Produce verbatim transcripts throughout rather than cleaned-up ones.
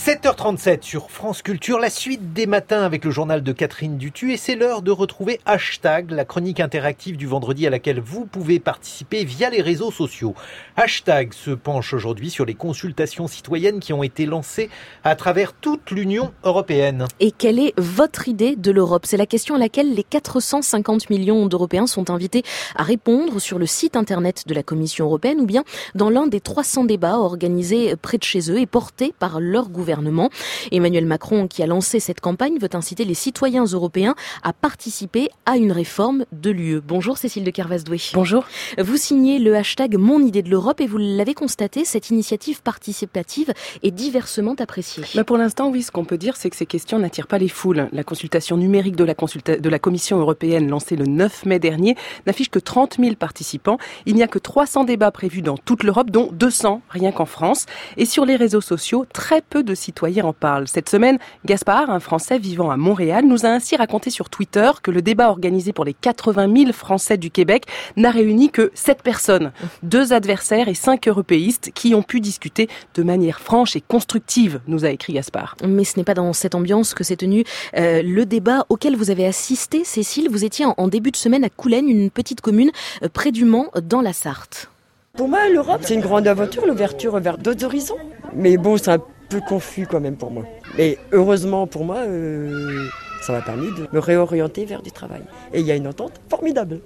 sept heures trente-sept sur France Culture, la suite des matins avec le journal de Catherine Dutu et c'est l'heure de retrouver Hashtag, la chronique interactive du vendredi à laquelle vous pouvez participer via les réseaux sociaux. Hashtag se penche aujourd'hui sur les consultations citoyennes qui ont été lancées à travers toute l'Union européenne. Et quelle est votre idée de l'Europe ? C'est la question à laquelle les quatre cent cinquante millions d'Européens sont invités à répondre sur le site internet de la Commission européenne ou bien dans l'un des trois cents débats organisés près de chez eux et portés par leur gouvernement. Emmanuel Macron, qui a lancé cette campagne, veut inciter les citoyens européens à participer à une réforme de l'U E. Bonjour Cécile de Kervasdoué. Bonjour. Vous signez le hashtag Mon idée de l'Europe et vous l'avez constaté, cette initiative participative est diversement appréciée. Bah pour l'instant, oui, ce qu'on peut dire, c'est que ces questions n'attirent pas les foules. La consultation numérique de la, consulta- de la Commission européenne, lancée le neuf mai dernier, n'affiche que trente mille participants. Il n'y a que trois cents débats prévus dans toute l'Europe, dont deux cents rien qu'en France. Et sur les réseaux sociaux, très peu de citoyens en parlent. Cette semaine, Gaspard, un Français vivant à Montréal, nous a ainsi raconté sur Twitter que le débat organisé pour les quatre-vingt mille Français du Québec n'a réuni que sept personnes, deux adversaires et cinq européistes qui ont pu discuter de manière franche et constructive, nous a écrit Gaspard. Mais ce n'est pas dans cette ambiance que s'est tenu euh, le débat auquel vous avez assisté, Cécile. Vous étiez en, en début de semaine à Coulennes, une petite commune euh, près du Mans, dans la Sarthe. Pour moi, l'Europe, c'est une grande aventure, l'ouverture vers d'autres horizons. Mais bon, c'est un peu confus quand même pour moi. Mais heureusement pour moi, euh, ça m'a permis de me réorienter vers du travail. Et il y a une entente formidable.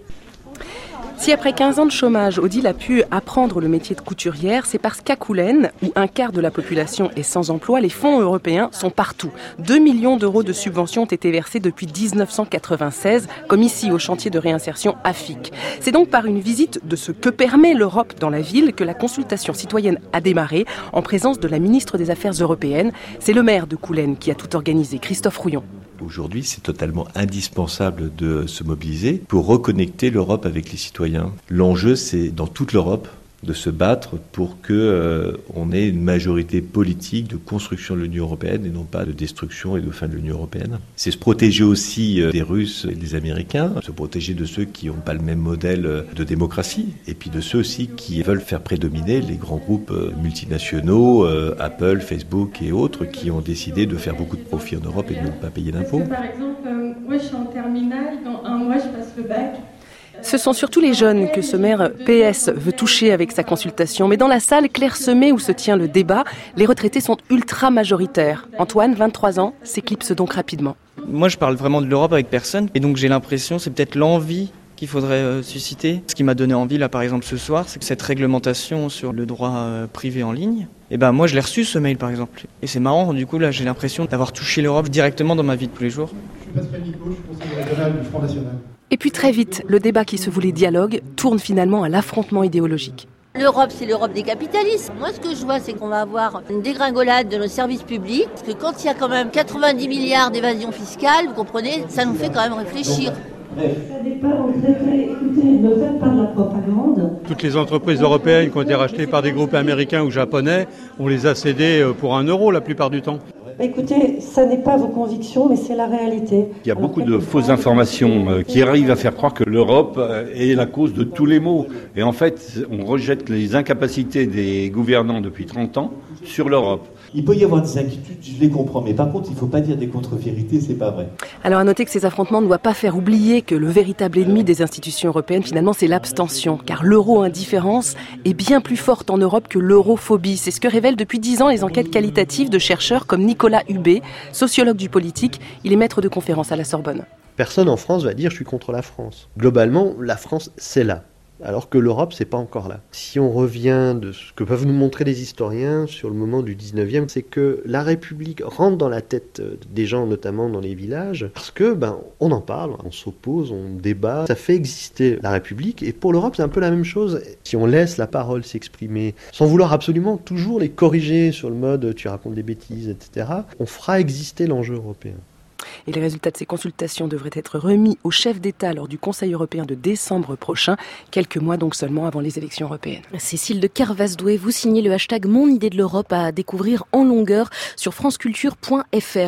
Si après quinze ans de chômage, Odile a pu apprendre le métier de couturière, c'est parce qu'à Coulennes, où un quart de la population est sans emploi, les fonds européens sont partout. deux millions d'euros de subventions ont été versés depuis dix-neuf cent quatre-vingt-seize, comme ici au chantier de réinsertion A F I C. C'est donc par une visite de ce que permet l'Europe dans la ville que la consultation citoyenne a démarré, en présence de la ministre des Affaires européennes. C'est le maire de Coulennes qui a tout organisé, Christophe Rouillon. Aujourd'hui, c'est totalement indispensable de se mobiliser pour reconnecter l'Europe avec les citoyens. L'enjeu, c'est dans toute l'Europe de se battre pour que euh, on ait une majorité politique de construction de l'Union européenne et non pas de destruction et de fin de l'Union européenne. C'est se protéger aussi euh, des Russes et des Américains, se protéger de ceux qui n'ont pas le même modèle euh, de démocratie et puis de ceux aussi qui veulent faire prédominer les grands groupes euh, multinationaux, euh, Apple, Facebook et autres, qui ont décidé de faire beaucoup de profits en Europe et de ne pas payer d'impôts. Par exemple, euh, moi je suis en terminale, dans un mois je passe le bac. Ce sont surtout les jeunes que ce maire P S veut toucher avec sa consultation. Mais dans la salle clairsemée où se tient le débat, les retraités sont ultra majoritaires. Antoine, vingt-trois ans, s'éclipse donc rapidement. Moi, je parle vraiment de l'Europe avec personne. Et donc, j'ai l'impression, c'est peut-être l'envie qu'il faudrait euh, susciter. Ce qui m'a donné envie, là, par exemple, ce soir, c'est que cette réglementation sur le droit euh, privé en ligne, et ben moi, je l'ai reçu, ce mail, par exemple. Et c'est marrant, du coup, là, j'ai l'impression d'avoir touché l'Europe directement dans ma vie de tous les jours. Je suis Pascal Nico, je suis conseiller régional du Front National. Et puis très vite, le débat qui se voulait dialogue tourne finalement à l'affrontement idéologique. L'Europe, c'est l'Europe des capitalistes. Moi, ce que je vois, c'est qu'on va avoir une dégringolade de nos services publics. Parce que quand il y a quand même quatre-vingt-dix milliards d'évasion fiscale, vous comprenez, ça nous fait quand même réfléchir. Ça n'est pas en traité. Écoutez, ne faites pas de la propagande. Toutes les entreprises européennes qui ont été rachetées par des groupes américains ou japonais, on les a cédées pour un euro la plupart du temps. Écoutez, ça n'est pas vos convictions, mais c'est la réalité. Il y a beaucoup de fausses informations qui arrivent à faire croire que l'Europe est la cause de tous les maux. Et en fait, on rejette les incapacités des gouvernants depuis trente ans sur l'Europe. Il peut y avoir des inquiétudes, je les comprends, mais par contre, il ne faut pas dire des contre-vérités, c'est pas vrai. Alors à noter que ces affrontements ne doivent pas faire oublier que le véritable ennemi des institutions européennes, finalement, c'est l'abstention. Car l'euro-indifférence est bien plus forte en Europe que l'europhobie. C'est ce que révèlent depuis dix ans les enquêtes qualitatives de chercheurs comme Nicolas Hubé, sociologue du politique. Il est maître de conférence à la Sorbonne. Personne en France va dire « je suis contre la France ». Globalement, la France, c'est là. Alors que l'Europe, c'est pas encore là. Si on revient de ce que peuvent nous montrer les historiens sur le moment du dix-neuvième, c'est que la République rentre dans la tête des gens, notamment dans les villages, parce que ben on en parle, on s'oppose, on débat, ça fait exister la République. Et pour l'Europe, c'est un peu la même chose. Si on laisse la parole s'exprimer, sans vouloir absolument toujours les corriger sur le mode tu racontes des bêtises, et cetera, on fera exister l'enjeu européen. Et les résultats de ces consultations devraient être remis au chef d'État lors du Conseil européen de décembre prochain, quelques mois donc seulement avant les élections européennes. Cécile de Kervasdoué, vous signez le hashtag Mon idée de l'Europe à découvrir en longueur sur franceculture point f r.